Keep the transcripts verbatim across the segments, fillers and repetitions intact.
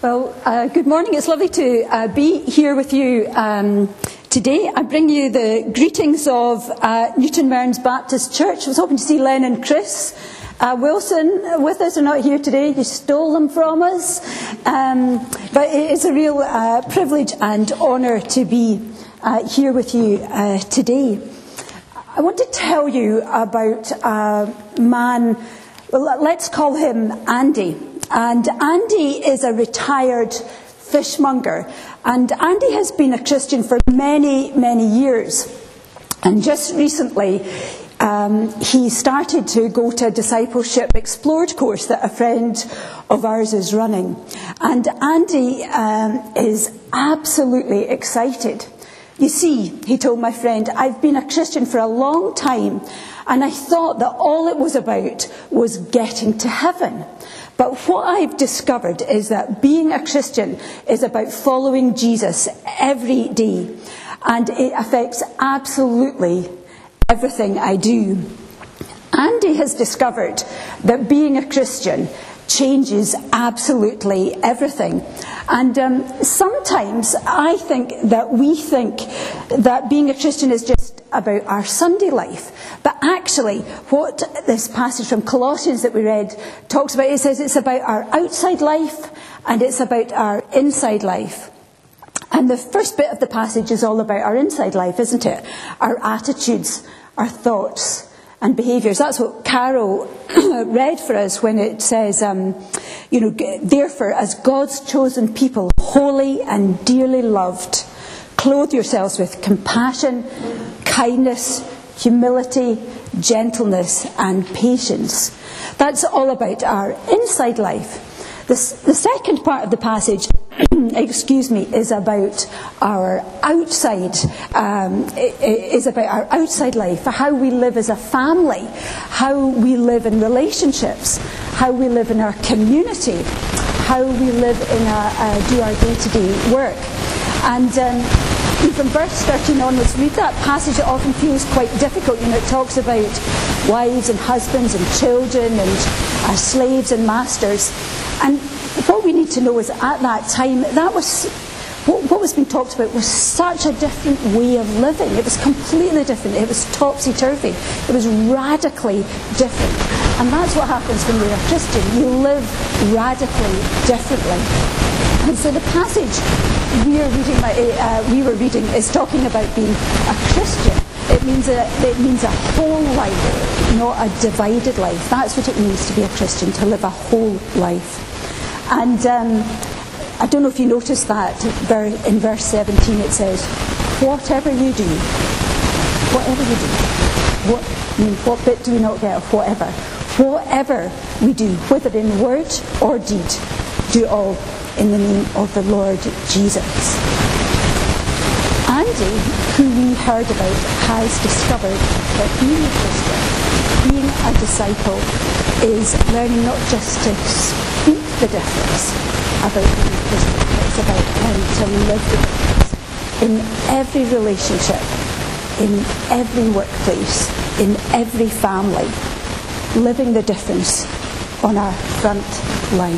Well, uh, good morning. It's lovely to uh, be here with you um, today. I bring you the greetings of uh, Newton Mearns Baptist Church. I was hoping to see Len and Chris uh, Wilson with us. They're not here today. You stole them from us. Um, but it is a real uh, privilege and honour to be uh, here with you uh, today. I want to tell you about a man, well, let's call him Andy. And Andy is a retired fishmonger. And Andy has been a Christian for many, many years. And just recently, um, he started to go to a Discipleship Explored course that a friend of ours is running. And Andy um, is absolutely excited. You see, he told my friend, I've been a Christian for a long time, and I thought that all it was about was getting to heaven. But what I've discovered is that being a Christian is about following Jesus every day, and it affects absolutely everything I do. Andy has discovered that being a Christian changes absolutely everything. And um, sometimes I think that we think that being a Christian is just about our Sunday life. But actually, what this passage from Colossians that we read talks about, it says it's about our outside life and it's about our inside life. And the first bit of the passage is all about our inside life, isn't it? Our attitudes, our thoughts and behaviours. That's what Carol read for us when it says, um, you know, therefore, as God's chosen people, holy and dearly loved, clothe yourselves with compassion, kindness, humility, gentleness and patience. That's all about our inside life. The, the second part of the passage, excuse me, is about our outside, um, is about our outside life, how we live as a family, how we live in relationships, how we live in our community, how we live in our, uh, do our day-to-day work. And um, from verse thirteen onwards, read that passage. It often feels quite difficult. You know, it talks about wives and husbands and children and uh, slaves and masters. And what we need to know is at that time, that was what, what was being talked about was such a different way of living. It was completely different. It was topsy-turvy. It was radically different. And that's what happens when you're a Christian. You live radically differently. And so the passage we are reading, uh, we were reading is talking about being a Christian. It means a, it means a whole life, not a divided life. That's what it means to be a Christian, to live a whole life. And um, I don't know if you noticed that in verse seventeen it says, whatever you do, whatever you do, what, I mean, what bit do we not get of whatever? Whatever we do, whether in word or deed, do all in the name of the Lord Jesus. Andy, who we heard about, has discovered that being a Christian, being a disciple, is learning not just to speak the difference about being a Christian, but it's about learning to live the difference in every relationship, in every workplace, in every family, living the difference on our front line.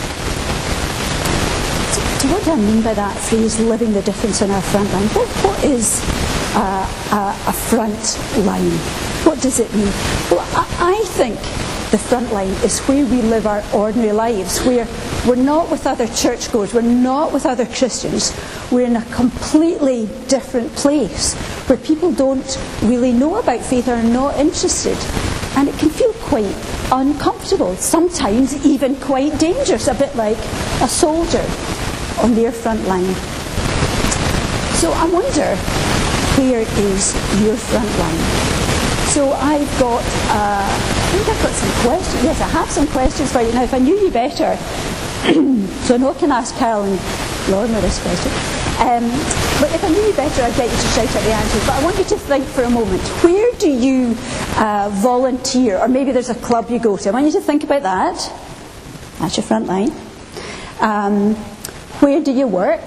So what do I mean by that phrase, living the difference on our front line? What, what is uh, a, a front line? What does it mean? Well, I, I think the front line is where we live our ordinary lives, where we're not with other churchgoers, we're not with other Christians, we're in a completely different place, where people don't really know about faith or are not interested. And it can feel quite uncomfortable, sometimes even quite dangerous, a bit like a soldier on their front line. So I wonder, where is your front line? So I've got, uh, I think I've got some questions. Yes, I have some questions for you. Now, if I knew you better, so I know I can ask Carol and Lorna this question, um, but if I knew you better, I'd get you to shout out the answers. But I want you to think for a moment, where do you uh, volunteer? Or maybe there's a club you go to. I want you to think about that. That's your front line. Um, Where do you work?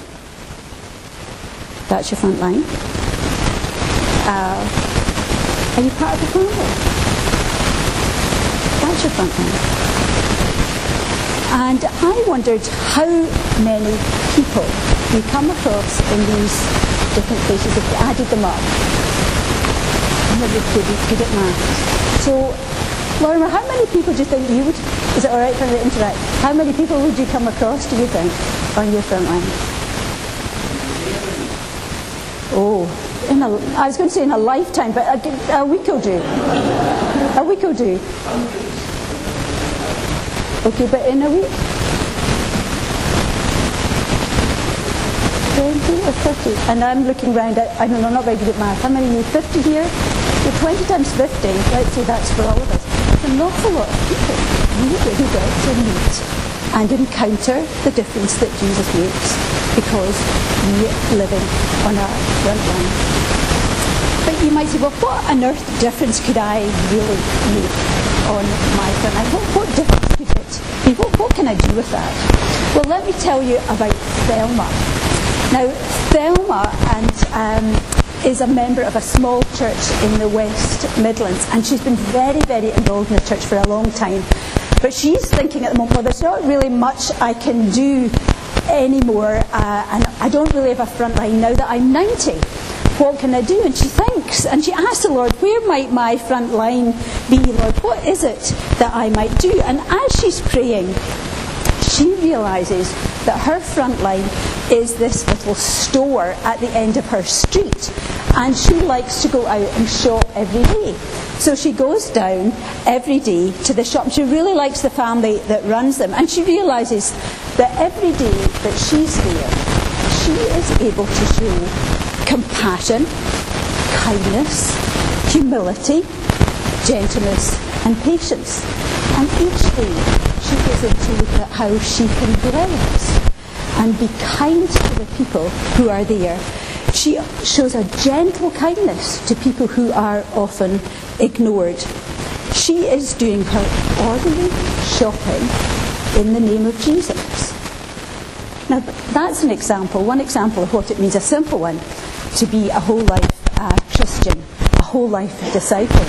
That's your front line. Uh, are you part of the family? That's your front line. And I wondered how many people you come across in these different places if you added them up. I'm never good, good at maths. So, Lorimer, how many people do you think you would, is it alright for me to interact? How many people would you come across, do you think, on your front line? Oh, in a, I was going to say in a lifetime, but a, a week will do. A week will do. Okay, but in a week? twenty or thirty? And I'm looking round at, I don't know, I'm not very good at math. How many are you? fifty here? So twenty times fifty, let's say that's for all of us. It's an awful lot of people really who get to meet and encounter the difference that Jesus makes because we're living on our front line. But you might say, well, what on earth difference could I really make on my front line? What, what difference could it be? What, what can I do with that? Well, let me tell you about Thelma. Now, Thelma and, um, is a member of a small church in the West Midlands, and she's been very, very involved in the church for a long time. But she's thinking at the moment, well, there's not really much I can do anymore, uh, and I don't really have a front line now that I'm ninety. What can I do? And she thinks, and she asks the Lord, where might my front line be, Lord? What is it that I might do? And as she's praying, she realises that her front line is this little store at the end of her street, and she likes to go out and shop every day. So she goes down every day to the shop. She really likes the family that runs them, and she realises that every day that she's there, she is able to show compassion, kindness, humility, gentleness and patience. And each day she goes in to look at how she can bless and be kind to the people who are there. She shows a gentle kindness to people who are often ignored. She is doing her ordinary shopping in the name of Jesus. Now, that's an example, one example of what it means, a simple one, to be a whole life uh, Christian, a whole life disciple.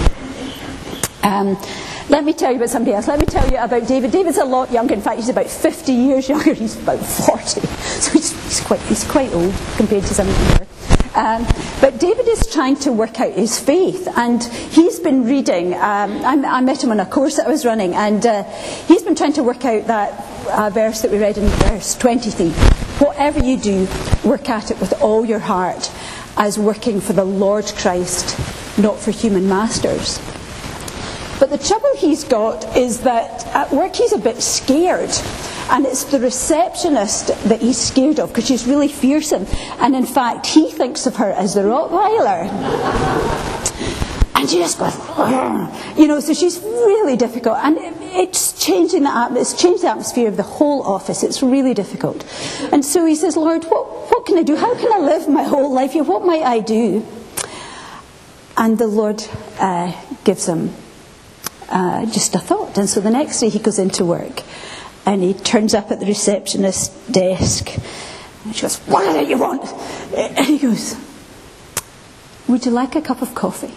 Um, let me tell you about somebody else. Let me tell you about David. David's a lot younger. In fact, he's about fifty years younger. He's about forty. So he's, he's, quite, he's quite old compared to some of you. Um, but David is trying to work out his faith, and he's been reading. Um, I, I met him on a course that I was running, and uh, he's been trying to work out that uh, verse that we read in verse twenty-three. Whatever you do, work at it with all your heart, as working for the Lord Christ, not for human masters. But the trouble he's got is that at work he's a bit scared. And it's the receptionist that he's scared of, because she's really fearsome. And in fact, he thinks of her as the Rottweiler. And she just goes, you know, so she's really difficult. And it, it's changing the atmosphere, it's changed the atmosphere of the whole office. It's really difficult. And so he says, Lord, what, what can I do? How can I live my whole life here? What might I do? And the Lord uh, gives him uh, just a thought. And so the next day he goes into work. And he turns up at the receptionist's desk. And she goes, what is it you want? And he goes, would you like a cup of coffee?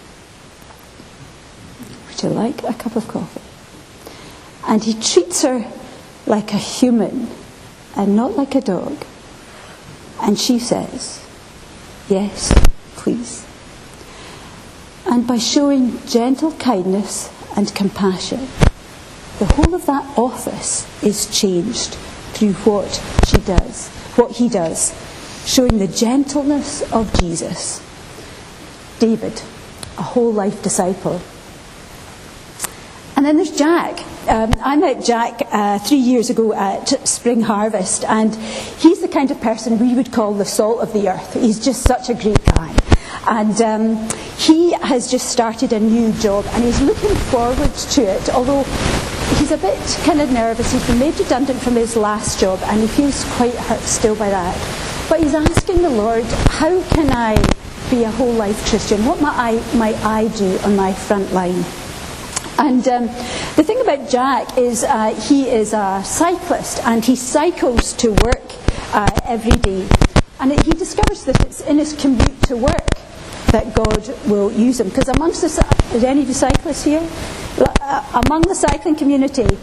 Would you like a cup of coffee? And he treats her like a human and not like a dog. And she says, yes, please. And by showing gentle kindness and compassion, the whole of that office is changed through what she does, what he does, showing the gentleness of Jesus. David, a whole life disciple. And then there's Jack. Um, I met Jack uh, three years ago at Spring Harvest, and he's the kind of person we would call the salt of the earth. He's just such a great guy. And um, he has just started a new job, and he's looking forward to it, although he's a bit kind of nervous. He's been made redundant from his last job, and he feels quite hurt still by that. But he's asking the Lord, how can I be a whole life Christian? What might I, might I do on my front line? And um, the thing about Jack is uh, he is a cyclist, and he cycles to work uh, every day. And it, he discovers that it's in his commute to work that God will use him. Because amongst the, is any of the cyclists here? Uh, among the cycling community,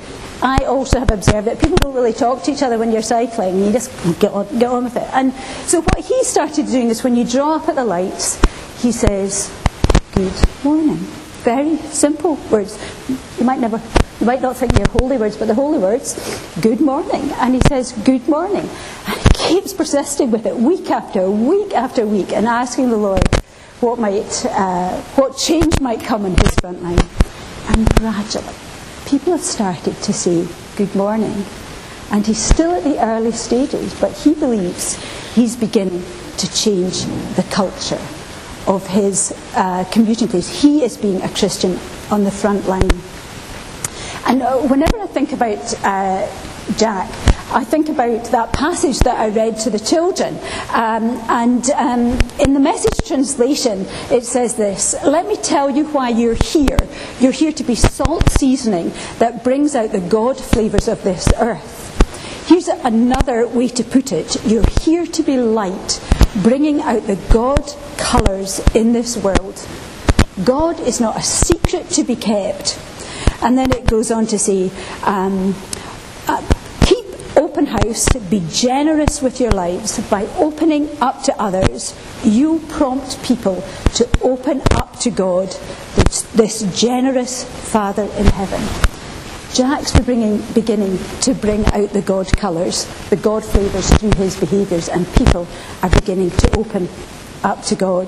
I also have observed that people don't really talk to each other when you're cycling. You just get on, get on with it. And so what he started doing is when you draw up at the lights, he says, good morning. Very simple words. You might never, you might not think they're holy words, but they're holy words. Good morning. And he says, good morning. And he keeps persisting with it week after week after week and asking the Lord what might, uh, what change might come in his front line. And gradually, people have started to say good morning. And he's still at the early stages, but he believes he's beginning to change the culture of his uh, commuting place. He is being a Christian on the front line. And uh, whenever I think about uh, Jack, I think about that passage that I read to the children. Um, and um, in the Message translation, it says this: let me tell you why you're here. You're here to be salt seasoning that brings out the God flavours of this earth. Here's another way to put it. You're here to be light, bringing out the God colours in this world. God is not a secret to be kept. And then it goes on to say, um, uh, keep open house, be generous with your lives. By opening up to others, you prompt people to open up to God, this, this generous Father in heaven. Jack's bringing, beginning to bring out the God colours, the God flavours through his behaviours, and people are beginning to open up to God.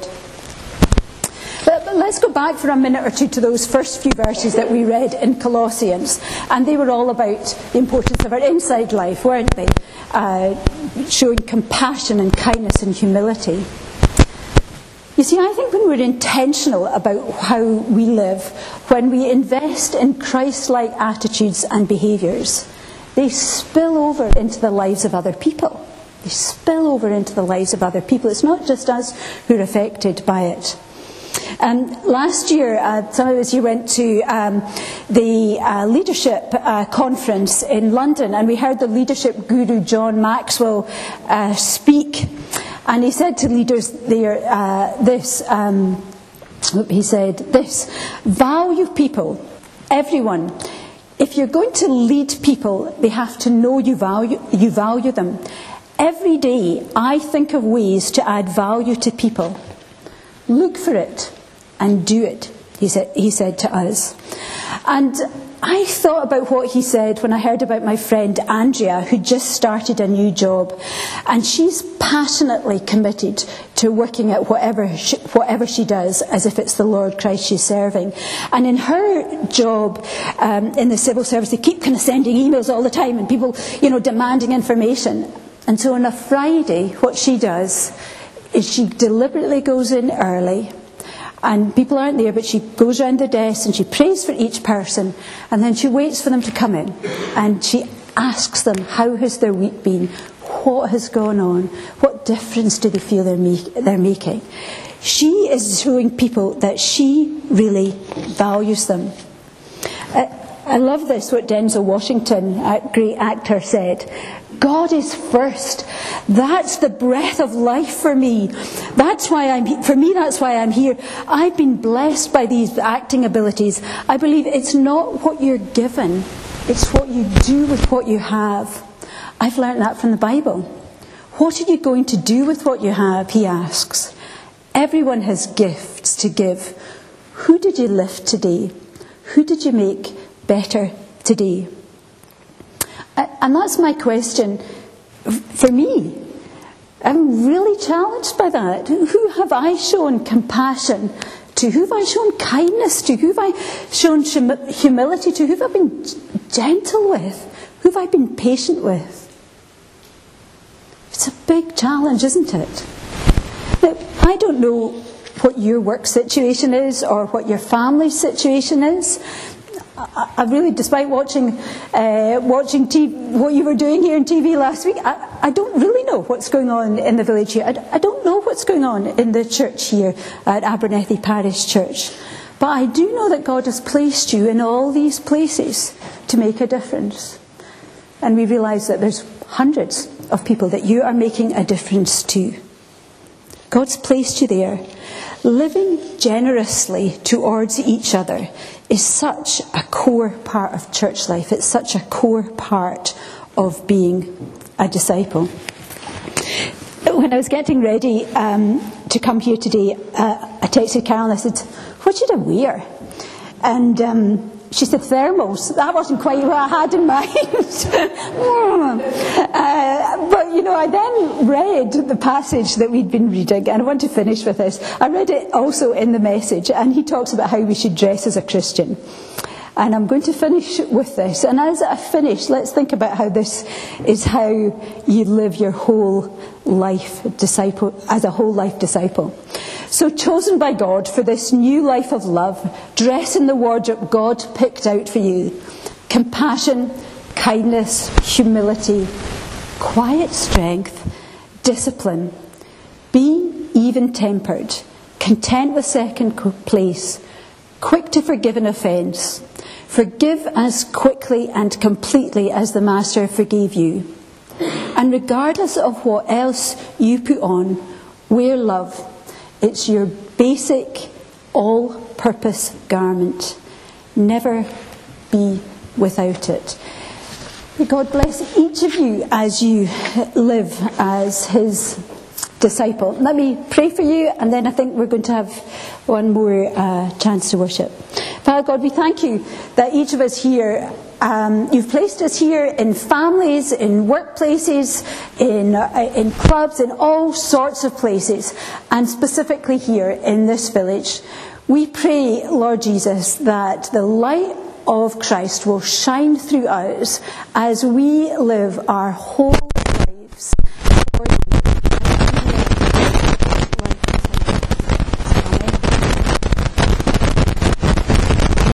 But, but let's go back for a minute or two to those first few verses that we read in Colossians. And they were all about the importance of our inside life, weren't they? Uh, showing compassion and kindness and humility. You see, I think when we're intentional about how we live, when we invest in Christ-like attitudes and behaviours, they spill over into the lives of other people. They spill over into the lives of other people. It's not just us who are affected by it. Um, last year, uh, some of us, you went to um, the uh, leadership uh, conference in London, and we heard the leadership guru John Maxwell uh, speak. And he said to leaders there uh, this, um, he said this: value people, everyone. If you're going to lead people, they have to know you value, you value them. Every day I think of ways to add value to people. Look for it and do it, he said, he said to us. And I thought about what he said when I heard about my friend Andrea, who just started a new job. And she's passionately committed to working at whatever she, whatever she does, as if it's the Lord Christ she's serving. And in her job um, in the civil service, they keep kind of sending emails all the time, and people, you know, demanding information. And so on a Friday, what she does is she deliberately goes in early, and people aren't there, but she goes around the desk and she prays for each person, and then she waits for them to come in, and she asks them, how has their week been? What has gone on? What difference do they feel they're, make, they're making? She is showing people that she really values them. Uh, I love this, what Denzel Washington, a great actor, said. God is first. That's the breath of life for me. That's why I'm for me that's why I'm here. I've been blessed by these acting abilities. I believe it's not what you're given, it's what you do with what you have. I've learned that from the Bible. What are you going to do with what you have, he asks. Everyone has gifts to give. Who did you lift today? Who did you make better today? And that's my question for me. I'm really challenged by that. Who have I shown compassion to? Who have I shown kindness to? Who have I shown humility to? Who have I been gentle with? Who have I been patient with? It's a big challenge, isn't it? Now, I don't know what your work situation is or what your family situation is. I, I really, despite watching uh, watching T V, what you were doing here on T V last week, I, I don't really know what's going on in the village here. I, I don't know what's going on in the church here at Abernethy Parish Church. But I do know that God has placed you in all these places to make a difference. And we realise that there's hundreds of people that you are making a difference to. God's placed you there. living generously towards each other is such a core part of church life. It's such a core part of being a disciple. When I was getting ready um, to come here today, uh, I texted Carol and I said, "What should I wear?" And um, she said, "Thermals." That wasn't quite what I had in mind. uh, but, you know, I then read the passage that we'd been reading, and I want to finish with this. I read it also in the Message, and he talks about how we should dress as a Christian. And I'm going to finish with this. And as I finish, let's think about how this is how you live your whole life disciple, as a whole life disciple. So, chosen by God for this new life of love, dress in the wardrobe God picked out for you. Compassion, kindness, humility, quiet strength, discipline. Be even-tempered, content with second place, quick to forgive an offence. Forgive as quickly and completely as the Master forgave you. And regardless of what else you put on, wear love. It's your basic, all-purpose garment. Never be without it. May God bless each of you as you live as his disciple. Let me pray for you, and then I think we're going to have one more uh, chance to worship. Father God, we thank you that each of us here, um, you've placed us here in families, in workplaces, in, uh, in clubs, in all sorts of places, and specifically here in this village. We pray, Lord Jesus, that the light of Christ will shine through us as we live our whole lives